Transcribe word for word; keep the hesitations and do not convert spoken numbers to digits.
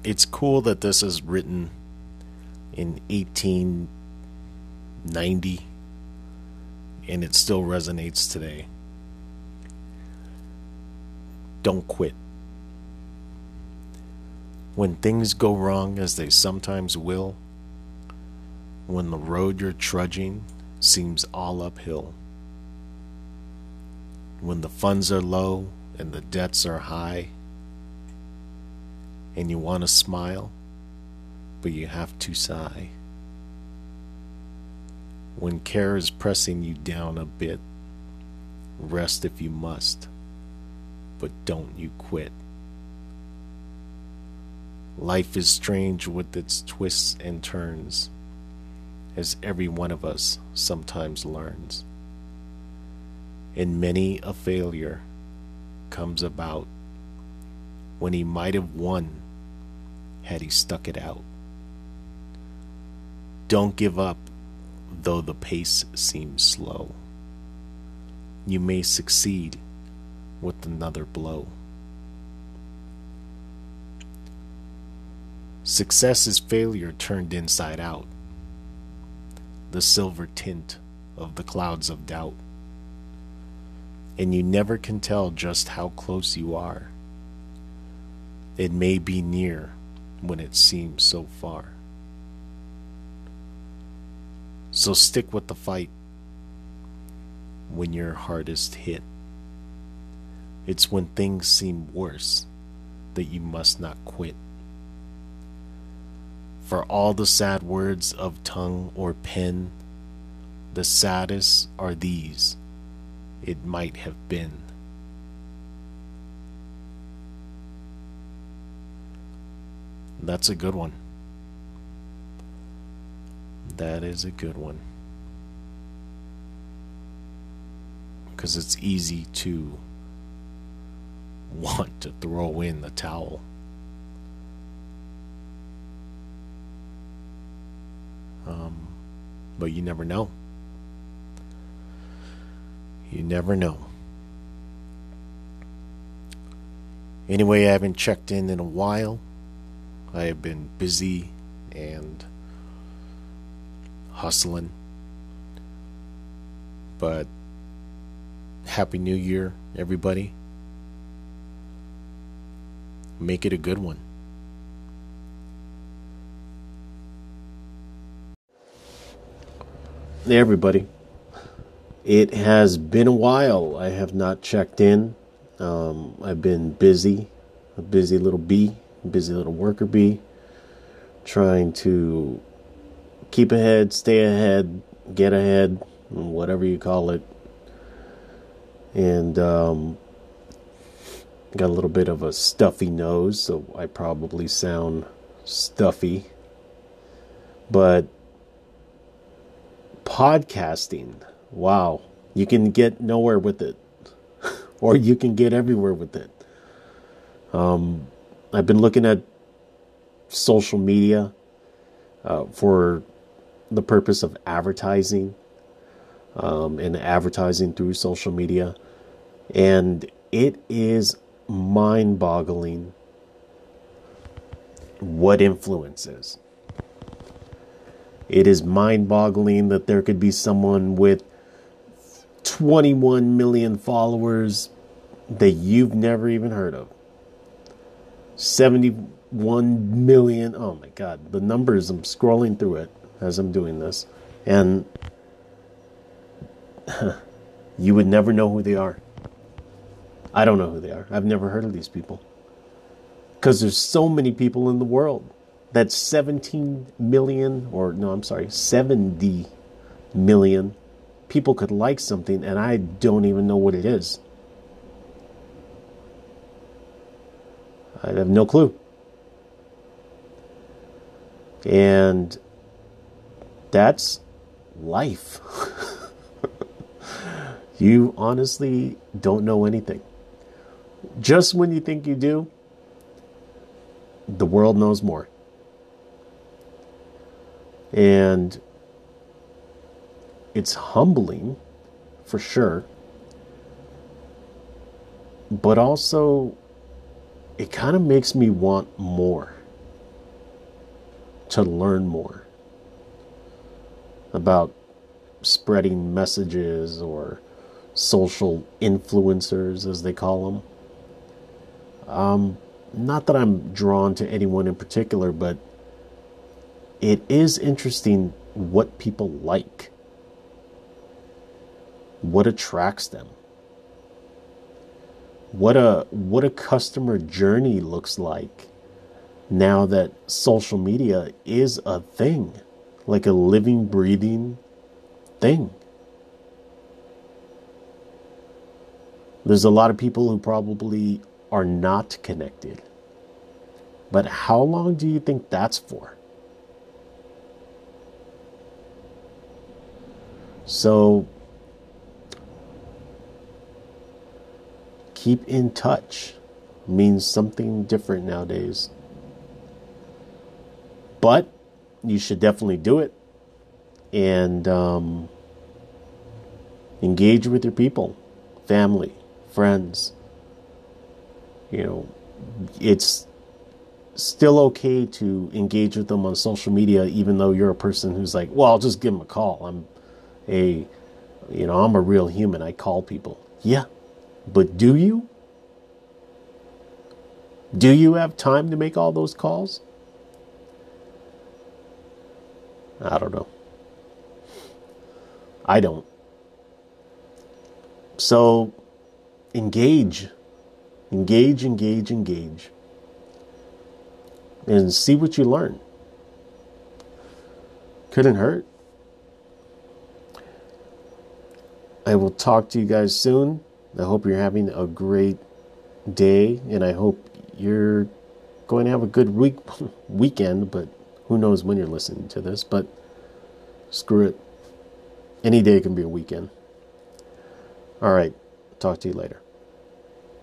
it's cool that this is written in eighteen ninety and it still resonates today. Don't quit. When things go wrong, as they sometimes will, when the road you're trudging seems all uphill, when the funds are low and the debts are high, and you want to smile, but you have to sigh, when care is pressing you down a bit, rest if you must, but don't you quit. Life is strange with its twists and turns, as every one of us sometimes learns. And many a failure comes about when he might have won had he stuck it out. Don't give up, though the pace seems slow. You may succeed with another blow. Success is failure turned inside out, the silver tint of the clouds of doubt. And you never can tell just how close you are. It may be near when it seems so far. So stick with the fight when you're hardest hit. It's when things seem worse that you must not quit. For all the sad words of tongue or pen, the saddest are these: it might have been. That's a good one. That is a good one. Because it's easy to want to throw in the towel. Um, but you never know. You never know. Anyway, I haven't checked in in a while. I have been busy and hustling. But Happy New Year, everybody. Make it a good one. Hey, everybody. It has been a while. I have not checked in. Um, I've been busy, a busy little bee, busy little worker bee, trying to keep ahead, stay ahead, get ahead, whatever you call it. And um, got a little bit of a stuffy nose, so I probably sound stuffy. But podcasting, wow, you can get nowhere with it, or you can get everywhere with it. Um, I've been looking at social media uh, for the purpose of advertising, um, and advertising through social media, and it is mind-boggling what influence is. It is mind-boggling that there could be someone with twenty-one million followers that you've never even heard of. seventy-one million. Oh my God. The numbers, I'm scrolling through it as I'm doing this. And you would never know who they are. I don't know who they are. I've never heard of these people. Because there's so many people in the world. That's seventeen million, or no, I'm sorry, seventy million people could like something, and I don't even know what it is. I have no clue. And that's life. You honestly don't know anything. Just when you think you do, the world knows more. And it's humbling, for sure. But also, it kind of makes me want more. to learn more about spreading messages, or social influencers, as they call them. Um, not that I'm drawn to anyone in particular, but it is interesting what people like, what attracts them, what a what a customer journey looks like now that social media is a thing, like a living, breathing thing. There's a lot of people who probably are not connected. But how long do you think that's for? So keep in touch means something different nowadays. But you should definitely do it. And um, engage with your people, family, friends. You know, it's still okay to engage with them on social media, even though you're a person who's like, well, I'll just give them a call. I'm a, you know, I'm a real human. I call people. Yeah, but do you? Do you have time to make all those calls? I don't know. I don't. So engage, engage, engage, engage, and see what you learn. Couldn't hurt. I will talk to you guys soon. I hope you're having a great day, and I hope you're going to have a good week weekend, but who knows when you're listening to this, but screw it. Any day can be a weekend. All right. Talk to you later.